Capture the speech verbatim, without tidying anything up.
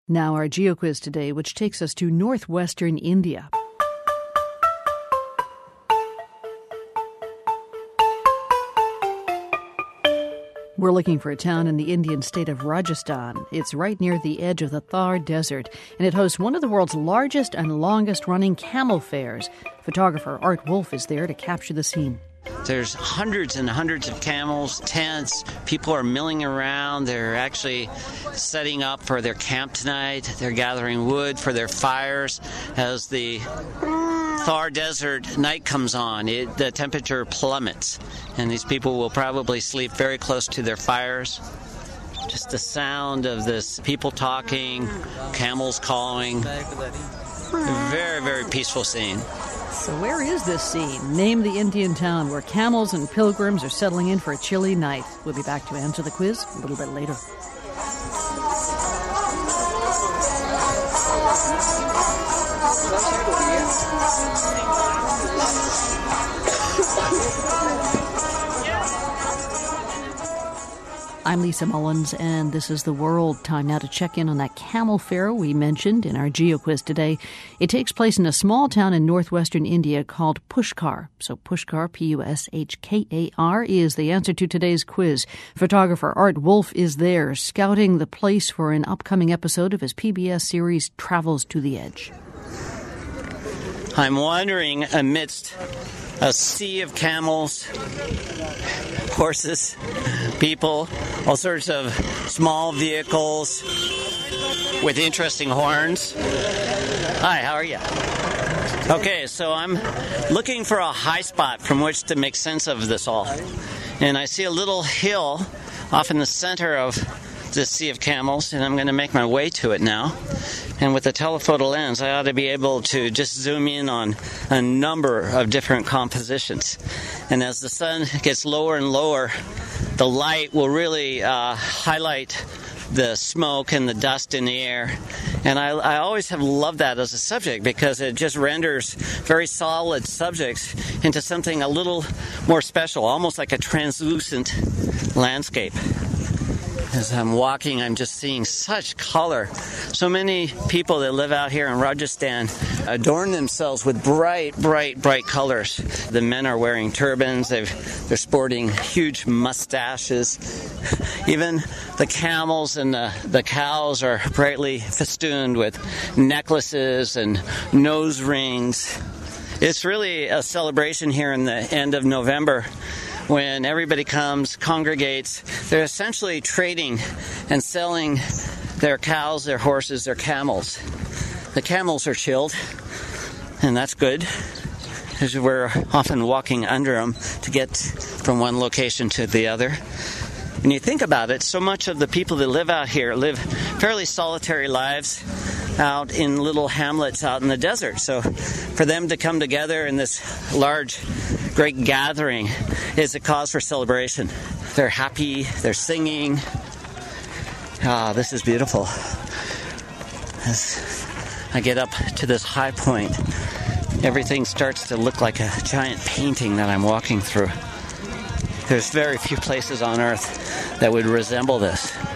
Now our GeoQuiz today, which takes us to northwestern India. We're looking for a town in the Indian state of Rajasthan. It's right near the edge of the Thar Desert, and it hosts one of the world's largest and longest-running camel fairs. Photographer Art Wolf is there to capture the scene. There's hundreds and hundreds of camels, tents. People are milling around. They're actually setting up for their camp tonight. They're gathering wood for their fires. As the Thar Desert night comes on, it, the temperature plummets, and these people will probably sleep very close to their fires. Just the sound of this, people talking, camels calling. Very, very peaceful scene. So where is this scene? Name the Indian town where camels and pilgrims are settling in for a chilly night. We'll be back to answer the quiz a little bit later. I'm Lisa Mullins, and this is The World. Time now to check in on that camel fair we mentioned in our GeoQuiz today. It takes place in a small town in northwestern India called Pushkar. So Pushkar, P U S H K A R, is the answer to today's quiz. Photographer Art Wolf is there, scouting the place for an upcoming episode of his P B S series Travels to the Edge. I'm wandering amidst a sea of camels, horses, people, all sorts of small vehicles with interesting horns. Hi, how are you? Okay, so I'm looking for a high spot from which to make sense of this all. And I see a little hill off in the center of this sea of camels, and I'm going to make my way to it now. And with the telephoto lens, I ought to be able to just zoom in on a number of different compositions. And as the sun gets lower and lower, the light will really uh, highlight the smoke and the dust in the air. And I, I always have loved that as a subject because it just renders very solid subjects into something a little more special, almost like a translucent landscape. As I'm walking, I'm just seeing such color. So many people that live out here in Rajasthan adorn themselves with bright, bright, bright colors. The men are wearing turbans. They've, they're sporting huge mustaches. Even the camels and the, the cows are brightly festooned with necklaces and nose rings. It's really a celebration here in the end of November. When everybody comes, congregates, they're essentially trading and selling their cows, their horses, their camels. The camels are chilled, and that's good, because we're often walking under them to get from one location to the other. When you think about it, so much of the people that live out here live fairly solitary lives out in little hamlets out in the desert. So for them to come together in this large, great gathering is a cause for celebration. They're happy, they're singing. Ah, this is beautiful. As I get up to this high point, everything starts to look like a giant painting that I'm walking through. There's very few places on earth that would resemble this.